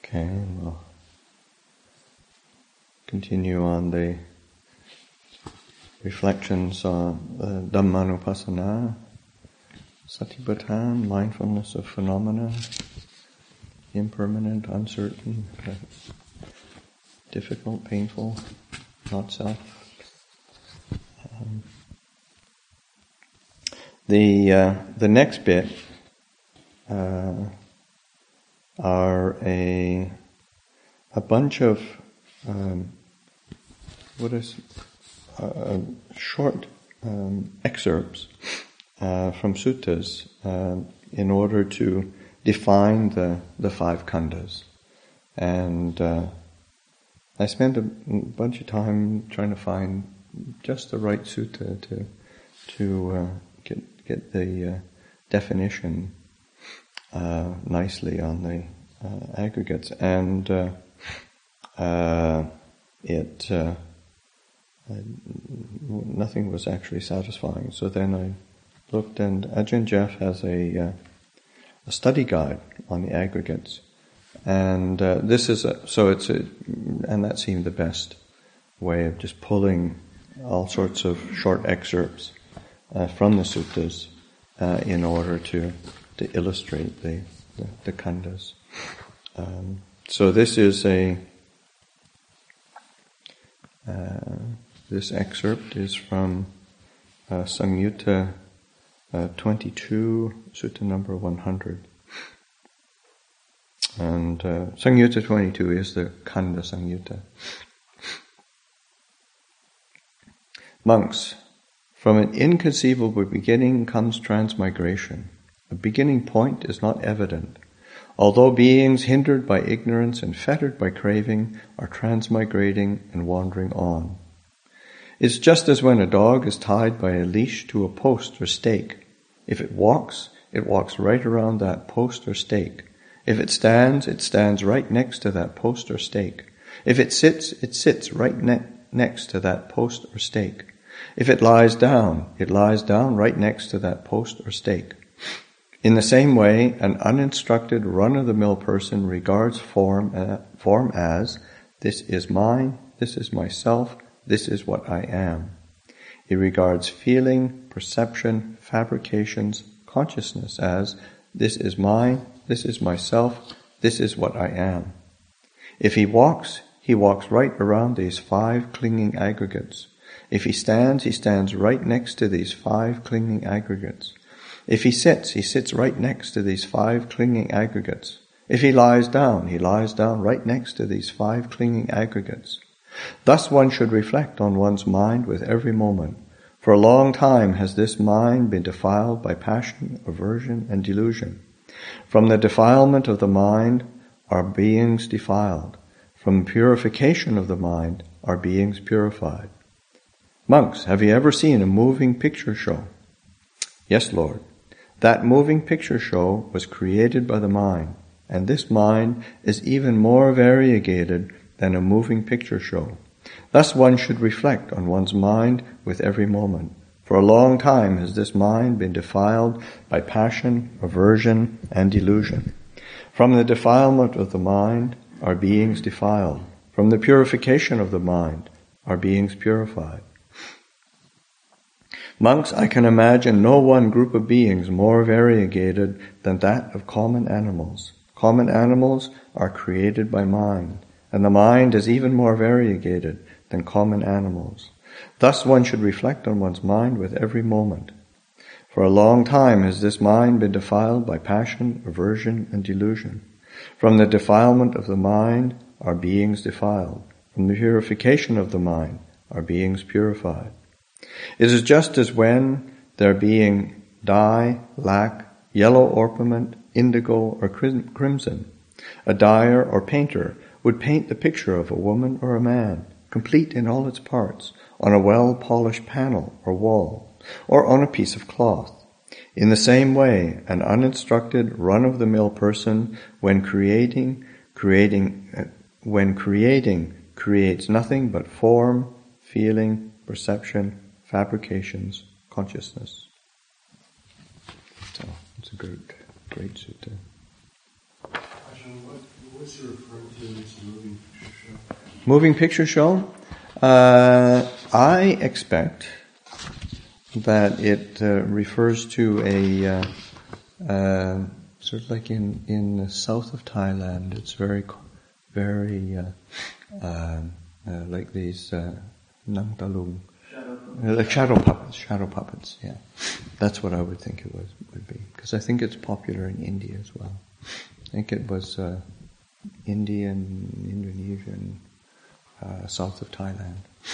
Okay, we'll continue on the reflections on Dhammanupassana, Satipatthana, mindfulness of phenomena, impermanent, uncertain, difficult, painful, not self. The next bit are a bunch of short excerpts from suttas in order to define the five khandhas. And I spent a bunch of time trying to find just the right sutta to get the definition nicely on the aggregates, and nothing was actually satisfying. So then I looked, and Ajahn Jeff has a study guide on the aggregates, and and that seemed the best way of just pulling all sorts of short excerpts from the suttas in order to illustrate the khandhas. So this is this excerpt is from Samyutta 22, Sutta number 100. And Samyutta 22 is the Khandha Samyutta. Monks, from an inconceivable beginning comes transmigration. A beginning point is not evident. Although beings hindered by ignorance and fettered by craving are transmigrating and wandering on. It's just as when a dog is tied by a leash to a post or stake. If it walks right around that post or stake. If it stands right next to that post or stake. If it sits right next to that post or stake. If it lies down right next to that post or stake. In the same way, an uninstructed, run-of-the-mill person regards form as, this is mine, this is myself, this is what I am. He regards feeling, perception, fabrications, consciousness as, this is mine, this is myself, this is what I am. If he walks right around these five clinging aggregates. If he stands right next to these five clinging aggregates. If he sits right next to these five clinging aggregates. If he lies down right next to these five clinging aggregates. Thus one should reflect on one's mind with every moment. For a long time has this mind been defiled by passion, aversion, and delusion. From the defilement of the mind are beings defiled. From purification of the mind are beings purified. Monks, have you ever seen a moving picture show? Yes, Lord. That moving picture show was created by the mind, and this mind is even more variegated than a moving picture show. Thus one should reflect on one's mind with every moment. For a long time has this mind been defiled by passion, aversion, and delusion. From the defilement of the mind are beings defiled. From the purification of the mind are beings purified. Monks, I can imagine no one group of beings more variegated than that of common animals. Common animals are created by mind, and the mind is even more variegated than common animals. Thus one should reflect on one's mind with every moment. For a long time has this mind been defiled by passion, aversion, and delusion. From the defilement of the mind are beings defiled. From the purification of the mind are beings purified. It is just as when there being dye, lac, yellow orpiment, indigo, or crimson, a dyer or painter would paint the picture of a woman or a man, complete in all its parts, on a well-polished panel or wall, or on a piece of cloth. In the same way, an uninstructed, run-of-the-mill person, when creating creates nothing but form, feeling, perception, fabrications, consciousness. So it's a great sutta. What's he referring to in this moving picture show? Moving picture show? I expect that it refers to a sort of like in the south of Thailand. It's very like these Nang Talung, like shadow puppets. Yeah, that's what I would think it would be, because I think it's popular in India as well. I think it was Indian, Indonesian, south of Thailand.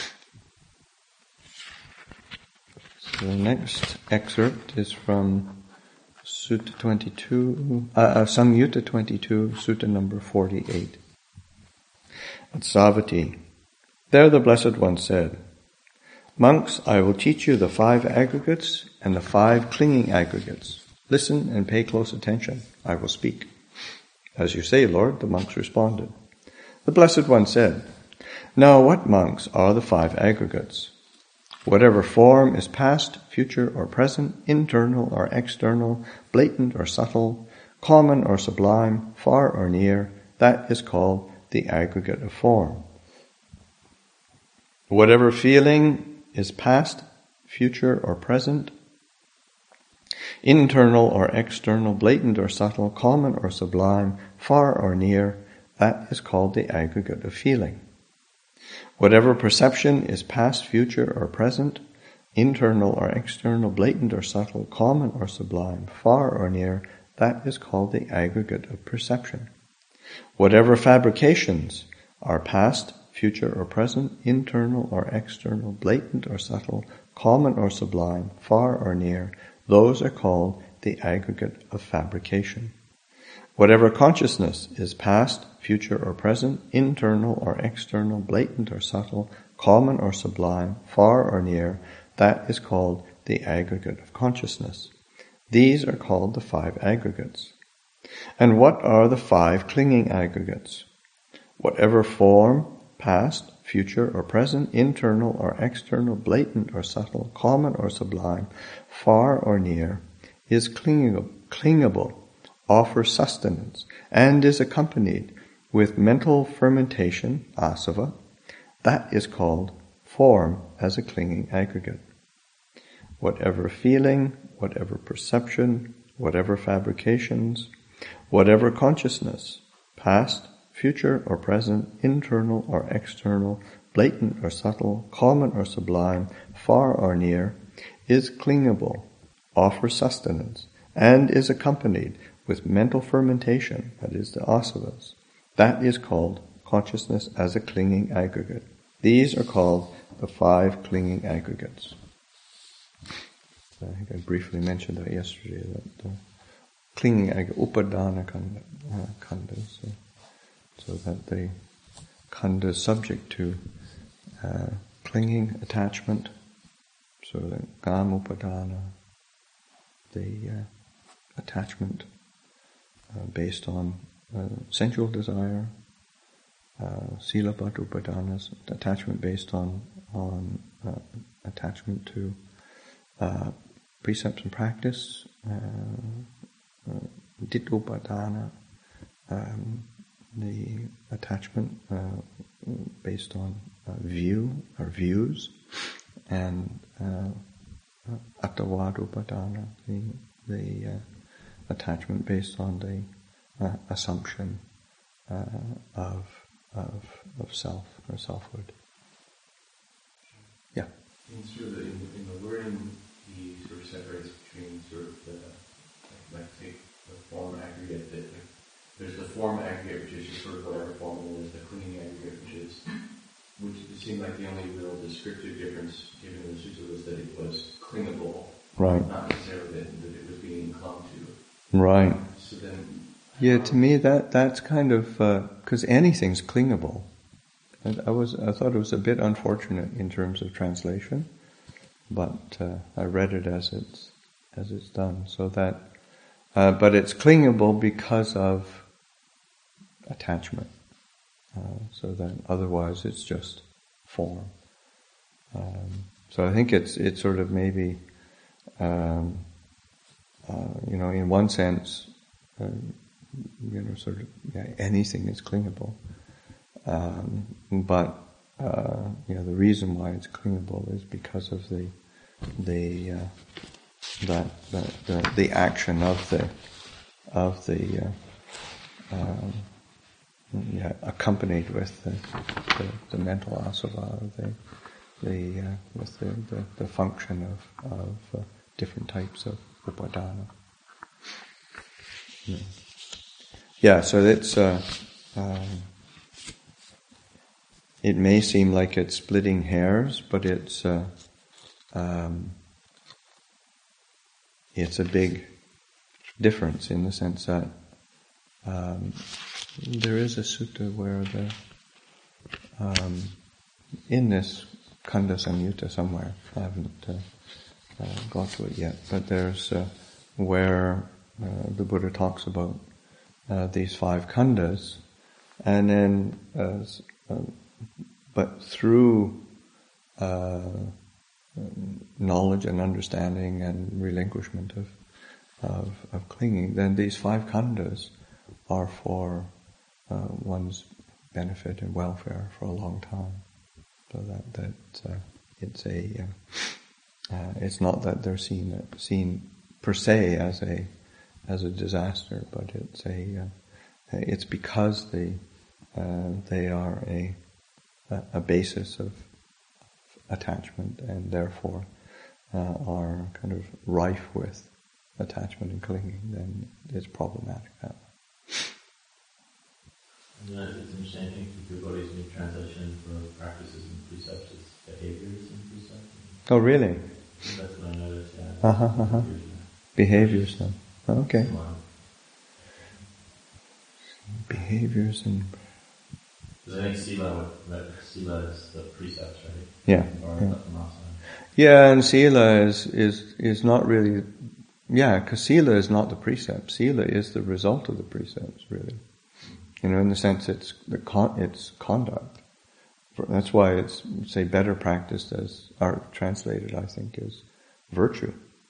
So the next excerpt is from Sutta 22, Samyutta 22, Sutta number 48. At Savatthi, there the Blessed One said, "Monks, I will teach you the 5 aggregates and the 5 clinging aggregates. Listen and pay close attention. I will speak." "As you say, Lord," the monks responded. The Blessed One said, "Now what, monks, are the 5 aggregates? Whatever form is past, future, or present, internal or external, blatant or subtle, common or sublime, far or near, that is called the aggregate of form. Whatever feeling is past, future, or present, internal or external, blatant or subtle, common or sublime, far or near, that is called the aggregate of feeling. Whatever perception is past, future, or present, internal or external, blatant or subtle, common or sublime, far or near, that is called the aggregate of perception. Whatever fabrications are past, future, or present, internal or external, blatant or subtle, common or sublime, far or near, those are called the aggregate of fabrication. Whatever consciousness is past, future, or present, internal or external, blatant or subtle, common or sublime, far or near, that is called the aggregate of consciousness. These are called the 5 aggregates. And what are the 5 clinging aggregates? Whatever form, past, future, or present, internal or external, blatant or subtle, common or sublime, far or near, is clingable, offers sustenance, and is accompanied with mental fermentation, asava, that is called form as a clinging aggregate. Whatever feeling, whatever perception, whatever fabrications, whatever consciousness, past, future or present, internal or external, blatant or subtle, common or sublime, far or near, is clingable, offers sustenance, and is accompanied with mental fermentation, that is the asavas. That is called consciousness as a clinging aggregate. These are called the 5 clinging aggregates. I think I briefly mentioned that yesterday, that the clinging aggregate, upadana khandas, so that the khanda is subject to clinging attachment, so that kama upadana, the attachment based on sensual desire, silapat upadanas, attachment based on attachment to precepts and practice, ditupadana, the attachment based on view or views, and attavadupadana, the attachment based on the assumption of self or selfhood. Yeah. In the wording, he sort of separates between sort of the form aggregate. There's the form aggregate, which is just sort of whatever form, and there's the clinging aggregate, which it seemed like the only real descriptive difference given in the sutta was that it was clingable, right? Not necessarily that it was being clung to. Right. So then, yeah, to me that's kind of because anything's clingable. And I thought it was a bit unfortunate in terms of translation, but I read it as it's done. So that, but it's clingable because of attachment. So that otherwise it's just form. So I think it's sort of maybe, in one sense, sort of anything is clingable. But the reason why it's clingable is because of the action of the accompanied with the mental asava, with the function of different types of upadana. Yeah, so it's it may seem like it's splitting hairs, but it's a big difference in the sense that there is a sutta where in this Kanda Samyutta somewhere, I haven't got to it yet, but there's where the Buddha talks about these 5 khandas, and then but through knowledge and understanding and relinquishment of clinging, then these 5 khandas are for one's benefit and welfare for a long time. So that it's not that they're seen per se as a disaster, but it's because they are a basis of attachment, and therefore are kind of rife with attachment and clinging. Then it's problematic that way. It's interesting. I think the Buddha's new translation for practices and precepts is behaviors and precepts. Oh, really? That's what I noticed. Yeah. Behaviors, then. Okay. Behaviors and. Because I think sila is the precepts, right? Yeah. Yeah, and sila is not really. Yeah, because sila is not the precept. Sila is the result of the precepts, really. In the sense it's conduct. That's why it's, say, better practiced as, or translated, I think, as virtue.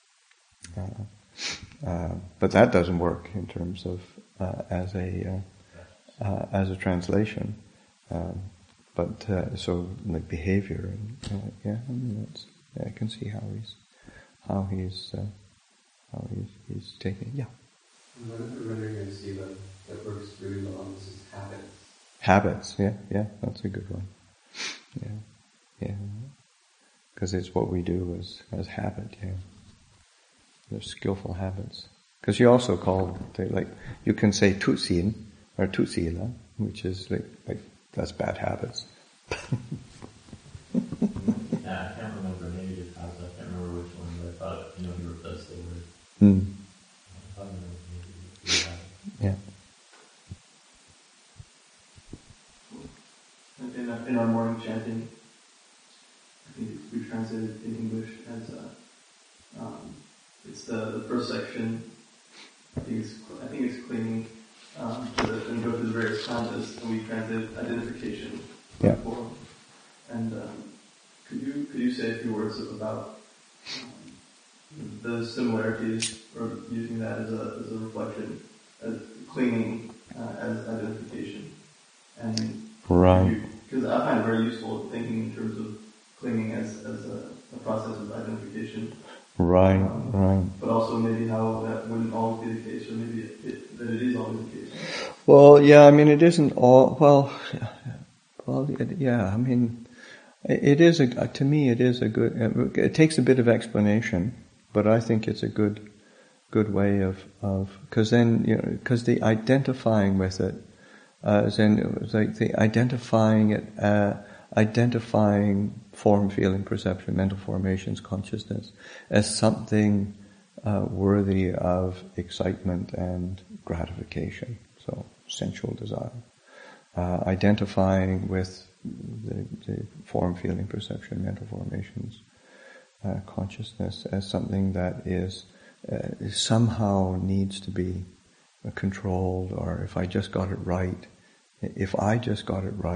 But that doesn't work in terms of as a translation. But so like behavior, and I can see how he's taking. Yeah. Rendering in sila that works really well on this is habits. Habits, yeah, that's a good one. Yeah, because it's what we do as habit. Yeah, they're skillful habits. Because you also call you can say tutsin or tutsila, which is like that's bad habits. Yeah, I can't remember. Maybe it has. I can't remember which one, but I thought he replaced the word. Yeah. In our morning chanting, I think we translated in English as it's the first section. I think it's clinging and go through the various khandas, and we translated identification. Yeah. And could you say a few words about the similarities, or using that as a reflection, as clinging as identification, and right? Because I find it very useful thinking in terms of clinging as a process of identification. Right. But also maybe how that wouldn't always be the case, or maybe that it is always the case. Well, yeah, I mean, it isn't all. Well, yeah, I mean, it is to me, it is a good. It takes a bit of explanation, but I think it's a good way of because then because the identifying with it, then it was like the identifying form, feeling, perception, mental formations, consciousness as something worthy of excitement and gratification. So sensual desire. Identifying with the form, feeling, perception, mental formations, consciousness as something that is somehow needs to be controlled, or if I just got it right, if I just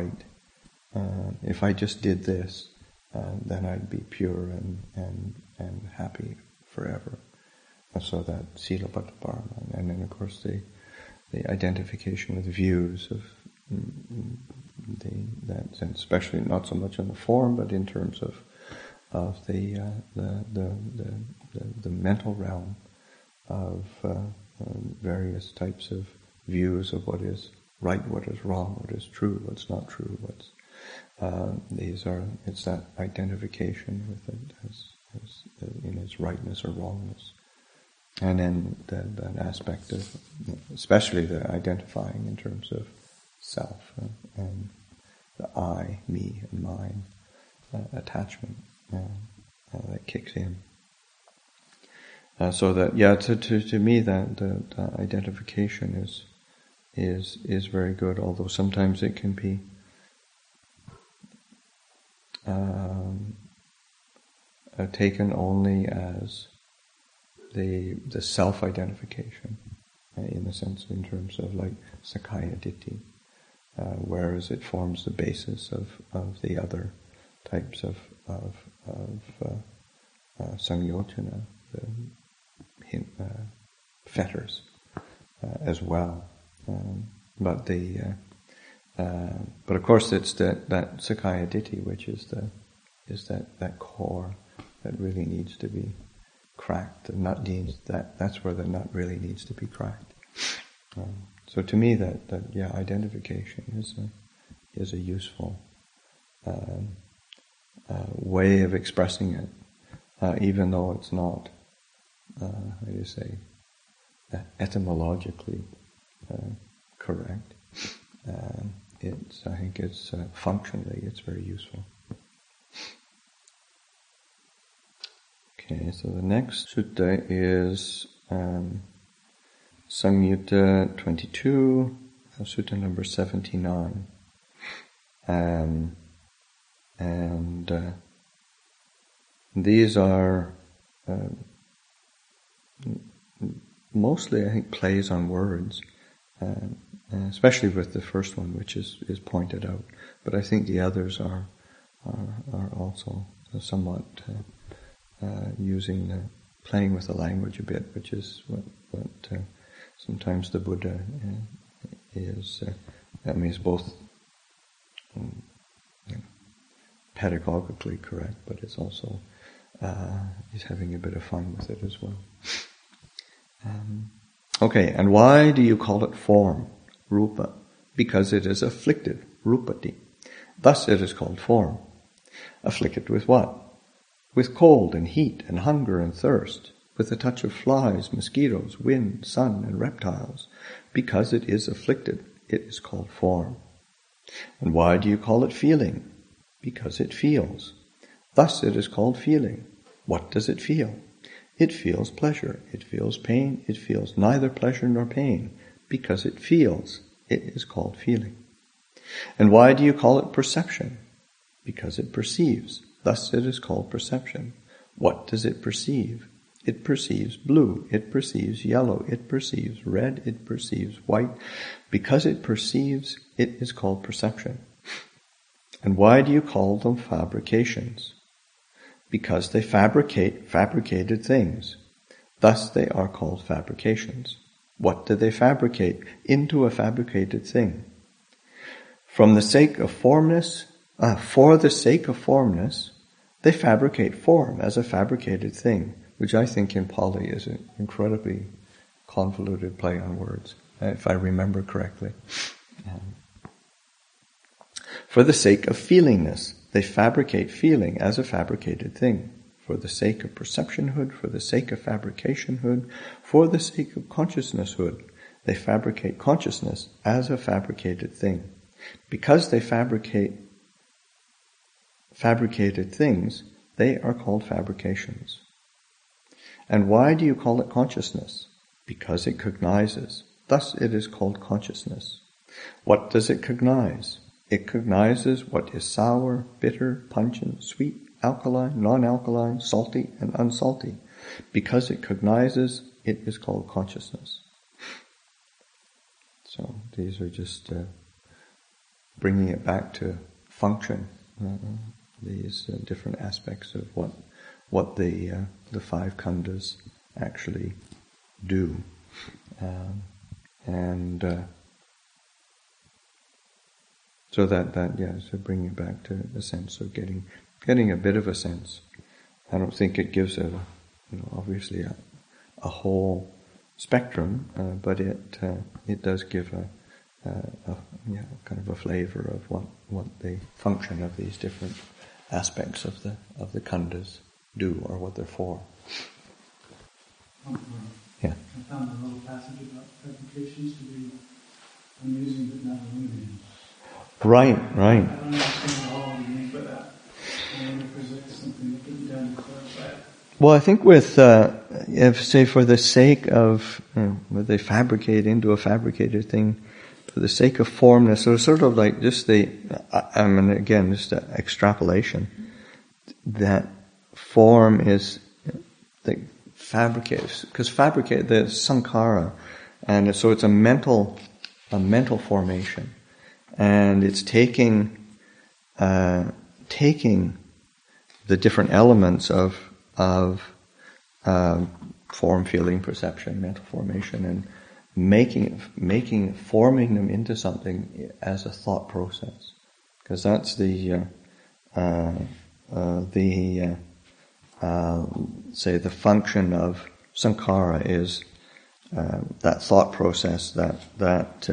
did this, then I'd be pure and happy forever. And so that sila patta parama, and then of course the identification with views of that sense, especially not so much in the form, but in terms of the mental realm of various types of views of what is right, what is wrong, what is true, what's not true, it's that identification with it as in its rightness or wrongness. And then that aspect of, especially the identifying in terms of self and the I, me, and mine attachment that kicks in. So that, to me that identification is very good, although sometimes it can be taken only as the self-identification, in a sense, in terms of like Sakkaya Ditthi, whereas it forms the basis of the other types of Samyojana, the fetters as well. But of course it's that Sakkaya Ditthi which is that core that really needs to be cracked. The nut that's where the nut really needs to be cracked. So to me that identification is a useful way of expressing it, even though it's not etymologically correct. I think it's functionally it's very useful. Okay, so the next sutta is Samyutta 22, sutta number 79. And these are mostly, I think, plays on words, especially with the first one, which is pointed out. But I think the others are also somewhat playing with the language a bit, which is what sometimes the Buddha is. It's both pedagogically correct, but it's also he's having a bit of fun with it as well. Okay, and why do you call it form, rupa? Because it is afflicted, rupati. Thus it is called form. Afflicted with what? With cold and heat and hunger and thirst, with the touch of flies, mosquitoes, wind, sun, and reptiles. Because it is afflicted, it is called form. And why do you call it feeling? Because it feels. Thus it is called feeling. What does it feel? It feels pleasure, it feels pain, it feels neither pleasure nor pain. Because it feels, it is called feeling. And why do you call it perception? Because it perceives. Thus it is called perception. What does it perceive? It perceives blue, it perceives yellow, it perceives red, it perceives white. Because it perceives, it is called perception. And why do you call them fabrications? Because they fabricate fabricated things. Thus they are called fabrications. What do they fabricate into a fabricated thing? For the sake of formness, they fabricate form as a fabricated thing, which I think in Pali is an incredibly convoluted play on words, if I remember correctly. For the sake of feelingness, they fabricate feeling as a fabricated thing. For the sake of perceptionhood, for the sake of fabricationhood, for the sake of consciousnesshood, they fabricate consciousness as a fabricated thing. Because they fabricate fabricated things, they are called fabrications. And why do you call it consciousness? Because it cognizes. Thus it is called consciousness. What does it cognize? It cognizes what is sour, bitter, pungent, sweet, alkaline, non-alkaline, salty, and unsalty. Because it cognizes, it is called consciousness. So these are just bringing it back to function. These different aspects of what the five khandhas actually do. And so so bring you back to the sense of getting a bit of a sense. I don't think it gives obviously a whole spectrum, but it does give a kind of a flavor of what the function of these different aspects of the khandhas do, or what they're for. Yeah. I found the little passage about fabrications to be amusing but not illuminating. Right. I don't understand all the meaning for that. I wonder if there's like something that can be done to clarify it. Well, I think with, if say for the sake of, where they fabricate into a fabricated thing, for the sake of formness, so sort of like just again, just an extrapolation, that form is the fabricated, because fabricate, the sankhara, and so it's a mental formation, and it's taking the different elements of form, feeling, perception, mental formation, and forming them into something as a thought process, because that's the function of sankhara is that thought process that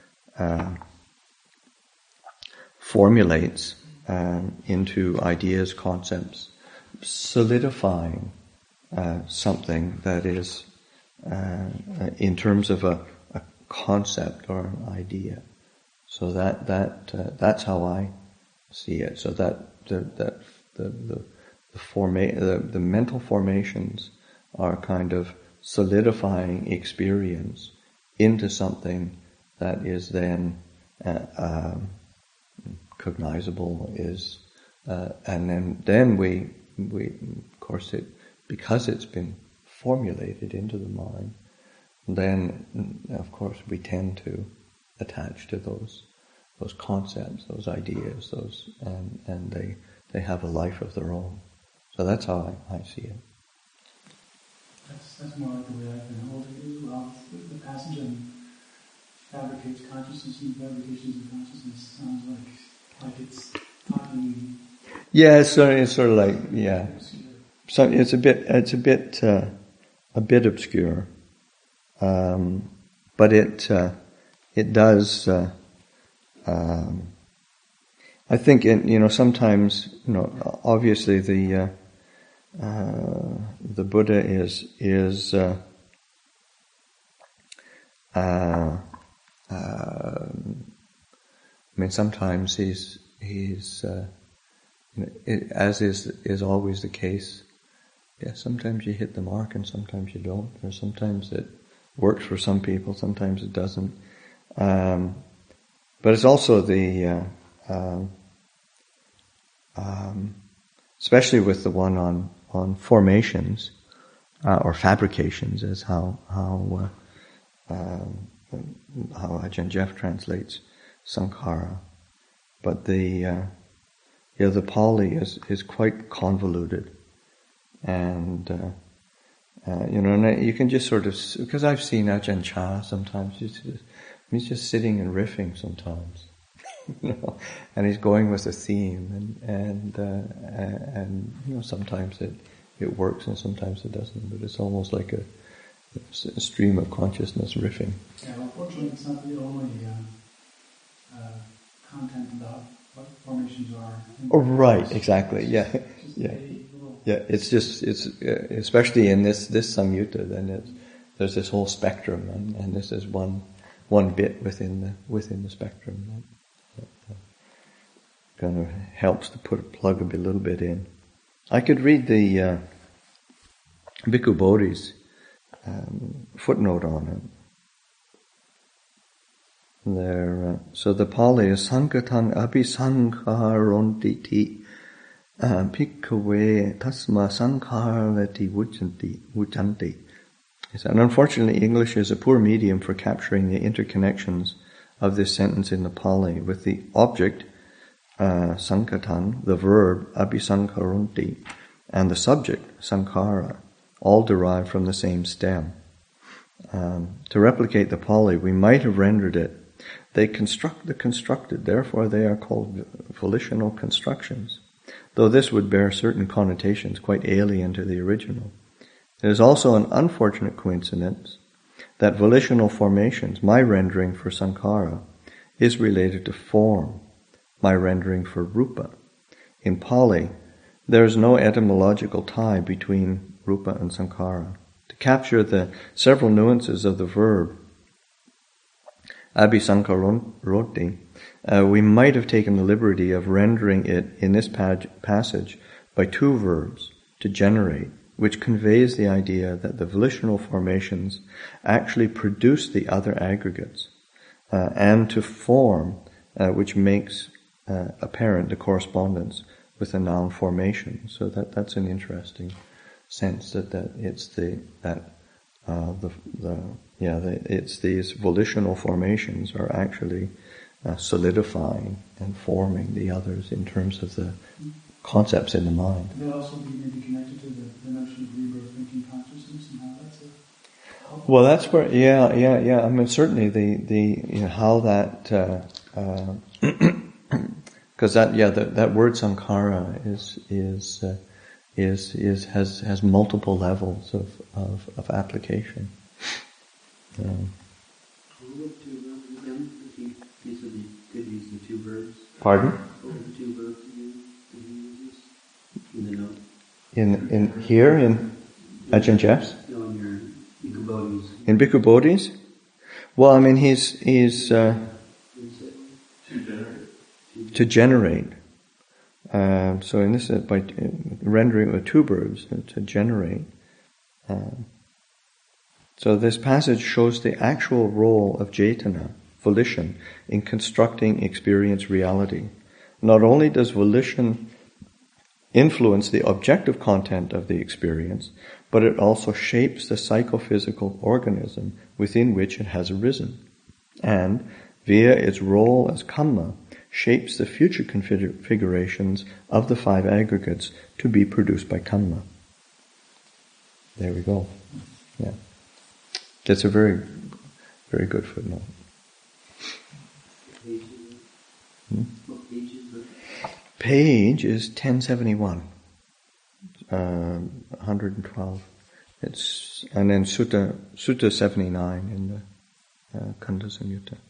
formulates into ideas, concepts, solidifying something that is in terms of a concept or an idea. So that's how I see it. So that the mental formations are kind of solidifying experience into something that is then cognizable, and then we of course because it's been formulated into the mind, then of course we tend to attach to those concepts, those ideas, and they have a life of their own. So that's how I see it. That's more like the way I've been holding it as well. The passage on fabricates consciousness and fabrications of consciousness sounds like it's talking. Yeah, it's sort of like, yeah. So it's a bit obscure, but it does. I think sometimes obviously the Buddha is sometimes he's as is always the case. Yeah, sometimes you hit the mark and sometimes you don't, or sometimes it works for some people, sometimes it doesn't. But it's also the especially with the one on formations or fabrications, is how Ajahn Jeff translates sankhara. But the Pali is quite convoluted, and and you can just sort of, because I've seen Ajahn Chah sometimes. He's just sitting and riffing sometimes, and he's going with a theme, and sometimes it works and sometimes it doesn't. But it's almost like a stream of consciousness riffing. Yeah, unfortunately, it's not the only content about what formations are. Oh, right, exactly. Yeah, yeah. Yeah, it's especially in this samyutta, then there's this whole spectrum, and this is one bit within the spectrum that kind of helps to plug a little bit in. I could read the Bhikkhu Bodhi's footnote on it. There, so the Pali is sankatan abhisankharontiti Bhikkhave tasma sankharati vujanti. And unfortunately, English is a poor medium for capturing the interconnections of this sentence in the Pali with the object, sankatan, the verb, abhisankharonti, and the subject, sankhara, all derived from the same stem. to replicate the Pali, we might have rendered it, they construct the constructed, therefore they are called volitional constructions, though this would bear certain connotations quite alien to the original. It is also an unfortunate coincidence that volitional formations, my rendering for sankhara, is related to form, my rendering for rupa. In Pali, there is no etymological tie between rupa and sankhara. To capture the several nuances of the verb abhisankaroti, we might have taken the liberty of rendering it in this passage by two verbs, to generate, which conveys the idea that the volitional formations actually produce the other aggregates, and to form, which makes apparent the correspondence with the noun formation. So that's an interesting sense that it's it's these volitional formations are actually solidifying and forming the others in terms of the concepts in the mind. Could that also be maybe connected to the notion of rebirth thinking consciousness and how that's a... Well, that's where, I mean, certainly the how that, because that word sankhara has multiple levels of application. Pardon? In here in Ajahn Jeff's? No, in your Bhikkhu Bodhis. In Bhikkhu Bodhis? Well, I mean, he's to generate. So in this, by rendering it with two verbs, to generate. So this passage shows the actual role of Cetana, volition, in constructing experience reality. Not only does volition influence the objective content of the experience, but it also shapes the psychophysical organism within which it has arisen, and, via its role as kamma, shapes the future configurations of the five aggregates to be produced by kamma. There we go. Yeah. That's a very, very good footnote. Page is 1071, 112. And then Sutta 79 in the Khandha Samyutta.